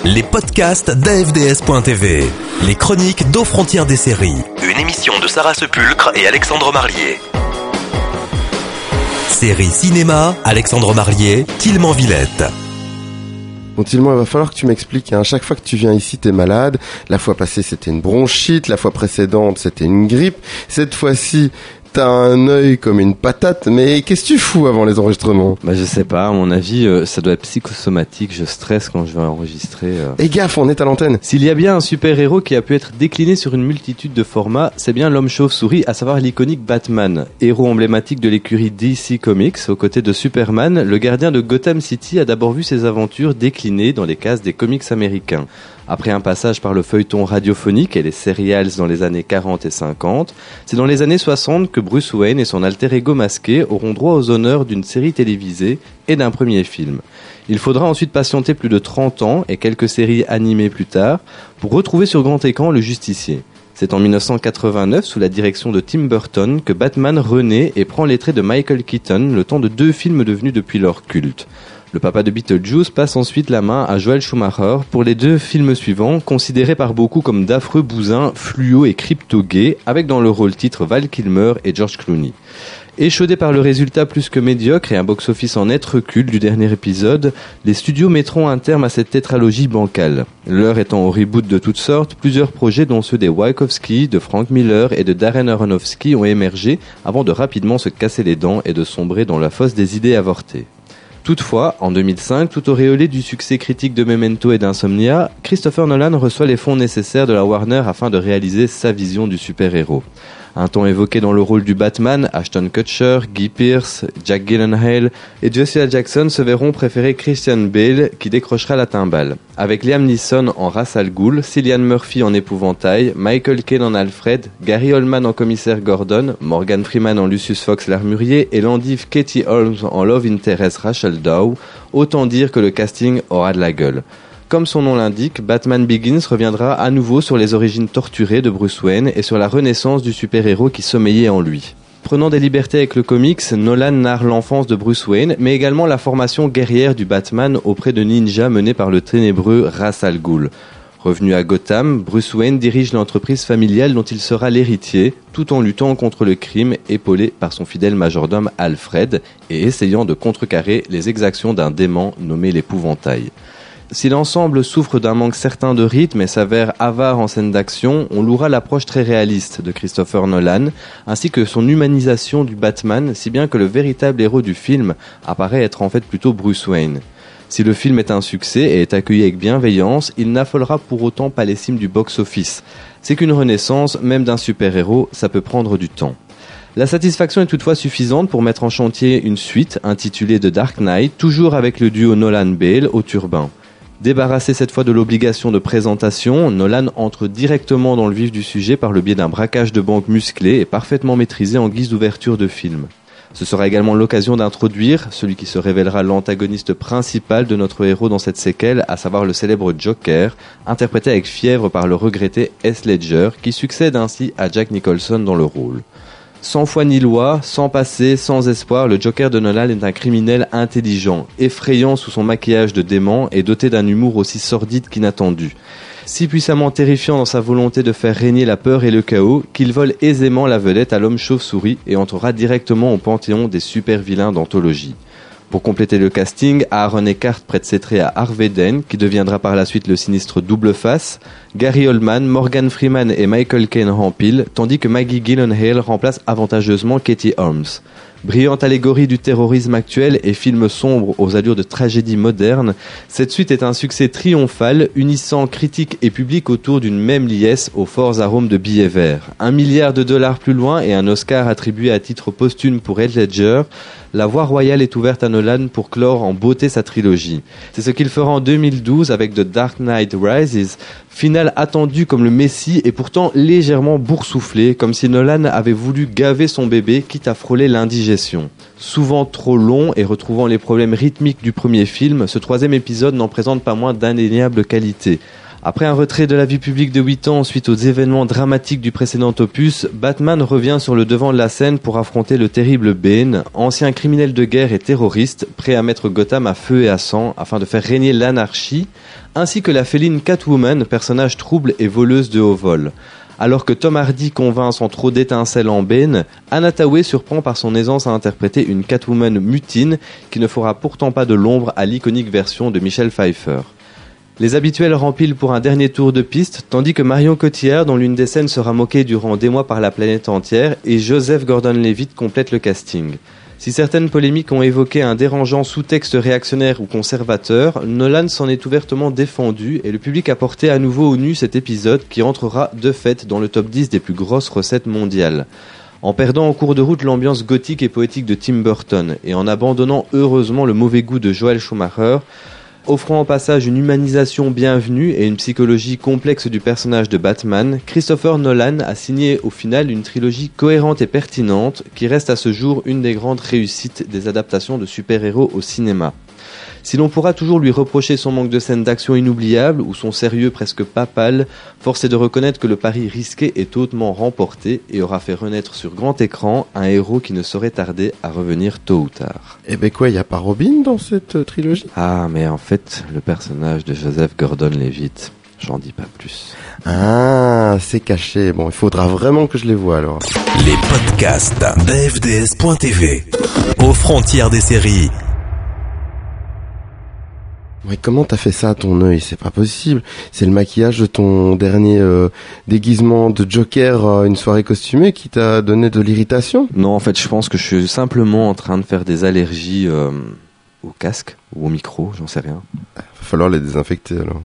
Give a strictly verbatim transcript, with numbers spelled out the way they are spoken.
Les podcasts d'A F D S point T V. Les chroniques d'Aux Frontières des séries. Une émission de Sarah Sepulcre et Alexandre Marlier. Série cinéma, Alexandre Marlier, Tilman Villette. Bon, Tilman, il va falloir que tu m'expliques, hein. Chaque fois que tu viens ici, t'es malade. La fois passée, c'était une bronchite. La fois précédente, c'était une grippe. Cette fois-ci, t'as un œil comme une patate. Mais qu'est-ce que tu fous avant les enregistrements? Bah, je sais pas. À mon avis, euh, ça doit être psychosomatique. Je stresse quand je vais enregistrer. Euh... Et gaffe, on est à l'antenne. S'il y a bien un super-héros qui a pu être décliné sur une multitude de formats, c'est bien l'homme chauve-souris, à savoir l'iconique Batman. Héros emblématique de l'écurie D C Comics, aux côtés de Superman, le gardien de Gotham City a d'abord vu ses aventures déclinées dans les cases des comics américains. Après un passage par le feuilleton radiophonique et les serials dans les années quarante et cinquante, c'est dans les années soixante que Bruce Wayne et son alter ego masqué auront droit aux honneurs d'une série télévisée et d'un premier film. Il faudra ensuite patienter plus de trente ans et quelques séries animées plus tard pour retrouver sur grand écran le Justicier. C'est en dix-neuf cent quatre-vingt-neuf, sous la direction de Tim Burton, que Batman renaît et prend les traits de Michael Keaton, le temps de deux films devenus depuis lors cultes. Le papa de Beetlejuice passe ensuite la main à Joel Schumacher pour les deux films suivants, considérés par beaucoup comme d'affreux bousins, fluo et crypto-gays, avec dans le rôle titre Val Kilmer et George Clooney. Échaudés par le résultat plus que médiocre et un box-office en net recul du dernier épisode, les studios mettront un terme à cette tétralogie bancale. L'heure étant au reboot de toutes sortes, plusieurs projets dont ceux des Wachowski, de Frank Miller et de Darren Aronofsky ont émergé avant de rapidement se casser les dents et de sombrer dans la fosse des idées avortées. Toutefois, en deux mille cinq, tout auréolé du succès critique de Memento et d'Insomnia, Christopher Nolan reçoit les fonds nécessaires de la Warner afin de réaliser sa vision du super-héros. Un temps évoqué dans le rôle du Batman, Ashton Kutcher, Guy Pearce, Jack Gyllenhaal et Joshua Jackson se verront préférer Christian Bale qui décrochera la timbale. Avec Liam Neeson en Ra's al Ghul, Cillian Murphy en épouvantail, Michael Caine en Alfred, Gary Oldman en commissaire Gordon, Morgan Freeman en Lucius Fox l'armurier et l'endive Katie Holmes en Love Interest Rachel Dow, autant dire que le casting aura de la gueule. Comme son nom l'indique, Batman Begins reviendra à nouveau sur les origines torturées de Bruce Wayne et sur la renaissance du super-héros qui sommeillait en lui. Prenant des libertés avec le comics, Nolan narre l'enfance de Bruce Wayne, mais également la formation guerrière du Batman auprès de ninjas menés par le ténébreux Ra's al Ghul. Revenu à Gotham, Bruce Wayne dirige l'entreprise familiale dont il sera l'héritier, tout en luttant contre le crime, épaulé par son fidèle majordome Alfred, et essayant de contrecarrer les exactions d'un démon nommé l'épouvantail. Si l'ensemble souffre d'un manque certain de rythme et s'avère avare en scène d'action, on louera l'approche très réaliste de Christopher Nolan, ainsi que son humanisation du Batman, si bien que le véritable héros du film apparaît être en fait plutôt Bruce Wayne. Si le film est un succès et est accueilli avec bienveillance, il n'affolera pour autant pas les cimes du box-office. C'est qu'une renaissance, même d'un super-héros, ça peut prendre du temps. La satisfaction est toutefois suffisante pour mettre en chantier une suite intitulée The Dark Knight, toujours avec le duo Nolan-Bale au turbin. Débarrassé cette fois de l'obligation de présentation, Nolan entre directement dans le vif du sujet par le biais d'un braquage de banque musclé et parfaitement maîtrisé en guise d'ouverture de film. Ce sera également l'occasion d'introduire celui qui se révélera l'antagoniste principal de notre héros dans cette séquelle, à savoir le célèbre Joker, interprété avec fièvre par le regretté Heath Ledger, qui succède ainsi à Jack Nicholson dans le rôle. Sans foi ni loi, sans passé, sans espoir, le Joker de Nolan est un criminel intelligent, effrayant sous son maquillage de dément et doté d'un humour aussi sordide qu'inattendu. Si puissamment terrifiant dans sa volonté de faire régner la peur et le chaos, qu'il vole aisément la vedette à l'homme chauve-souris et entrera directement au panthéon des super-vilains d'anthologie. Pour compléter le casting, Aaron Eckhart prête ses traits à Harvey Dent, qui deviendra par la suite le sinistre double face, Gary Oldman, Morgan Freeman et Michael Caine rempilent, tandis que Maggie Gyllenhaal remplace avantageusement Katie Holmes. Brillante allégorie du terrorisme actuel et film sombre aux allures de tragédie moderne, cette suite est un succès triomphal, unissant critique et public autour d'une même liesse aux forts arômes de billets verts. Un milliard de dollars plus loin et un Oscar attribué à titre posthume pour Heath Ledger, la voie royale est ouverte à Nolan pour clore en beauté sa trilogie. C'est ce qu'il fera en deux mille douze avec The Dark Knight Rises, finale attendue comme le Messie et pourtant légèrement boursouflée, comme si Nolan avait voulu gaver son bébé quitte à frôler l'indigestion. Souvent trop long et retrouvant les problèmes rythmiques du premier film, ce troisième épisode n'en présente pas moins d'indéniables qualités. Après un retrait de la vie publique de huit ans suite aux événements dramatiques du précédent opus, Batman revient sur le devant de la scène pour affronter le terrible Bane, ancien criminel de guerre et terroriste, prêt à mettre Gotham à feu et à sang afin de faire régner l'anarchie, ainsi que la féline Catwoman, personnage trouble et voleuse de haut vol. Alors que Tom Hardy convainc sans trop d'étincelles en Bane, Anna Thaoué surprend par son aisance à interpréter une Catwoman mutine qui ne fera pourtant pas de l'ombre à l'iconique version de Michelle Pfeiffer. Les habituels rempilent pour un dernier tour de piste, tandis que Marion Cotillard, dont l'une des scènes sera moquée durant des mois par la planète entière, et Joseph Gordon-Levitt complètent le casting. Si certaines polémiques ont évoqué un dérangeant sous-texte réactionnaire ou conservateur, Nolan s'en est ouvertement défendu et le public a porté à nouveau au nu cet épisode qui entrera de fait dans le top dix des plus grosses recettes mondiales. En perdant en cours de route l'ambiance gothique et poétique de Tim Burton et en abandonnant heureusement le mauvais goût de Joel Schumacher, offrant au passage une humanisation bienvenue et une psychologie complexe du personnage de Batman, Christopher Nolan a signé au final une trilogie cohérente et pertinente qui reste à ce jour une des grandes réussites des adaptations de super-héros au cinéma. Si l'on pourra toujours lui reprocher son manque de scènes d'action inoubliables ou son sérieux presque papal, force est de reconnaître que le pari risqué est hautement remporté et aura fait renaître sur grand écran un héros qui ne saurait tarder à revenir tôt ou tard. Eh ben quoi, il n'y a pas Robin dans cette euh, trilogie ? Ah, mais en fait, le personnage de Joseph Gordon-Levitt, j'en dis pas plus. Ah, c'est caché. Bon, il faudra vraiment que je les voie alors. Les podcasts d'A F D S point T V. Aux frontières des séries. Mais comment t'as fait ça à ton œil ? C'est pas possible. C'est le maquillage de ton dernier euh, déguisement de Joker à une soirée costumée qui t'a donné de l'irritation ? Non, en fait, je pense que je suis simplement en train de faire des allergies euh, au casque ou au micro, j'en sais rien. Va falloir les désinfecter alors.